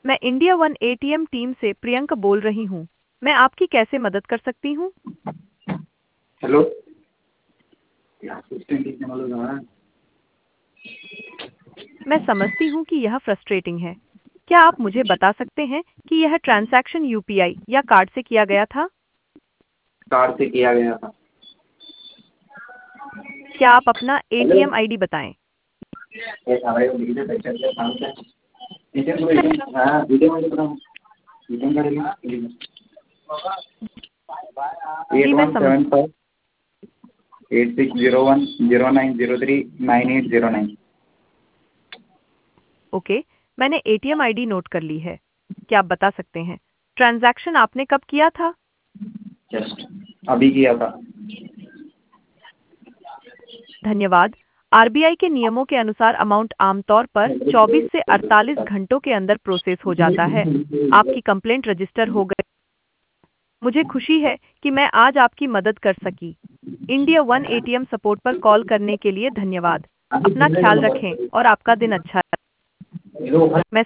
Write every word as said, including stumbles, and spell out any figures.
मैं India One ATM team से प्रियंका बोल रही हूँ। मैं आपकी कैसे मदद कर सकती हूँ? हेलो। क्या असिस्टेंट लिखने वाला कहाँ है? मैं समझती हूँ कि यह फ्रस्ट्रेटिंग है। क्या आप मुझे बता सकते हैं कि यह ट्रांजैक्शन यूपीआई या कार्ड से किया गया था? कार्ड से किया गया था। क्या आप अपना हेलो। एटीएम आईडी बताएं? ये सारे को लिखते पैसे के काम से एटीएम को एटीएम हाँ एटीएम आई बता एटीएम कार्ड लेना जी, एट मैं वन समझ seven five eight six zero one zero nine zero three nine eight zero nine. Okay, मैंने एटीएम आईडी नोट कर ली है। क्या आप बता सकते हैं ट्रांजैक्शन आपने कब किया था? जस्ट अभी किया था। धन्यवाद। आरबीआई के नियमों के अनुसार अमाउंट आमतौर पर चौबीस से अड़तालीस घंटों के अंदर प्रोसेस हो जाता है। आपकी कंप्लेंट रजिस्टर हो गई। मुझे खुशी है कि मैं आज आपकी मदद कर सकी। इंडिया वन एटीएम सपोर्ट पर कॉल करने के लिए धन्यवाद। अपना ख्याल रखें और आपका दिन अच्छा रहे। मैं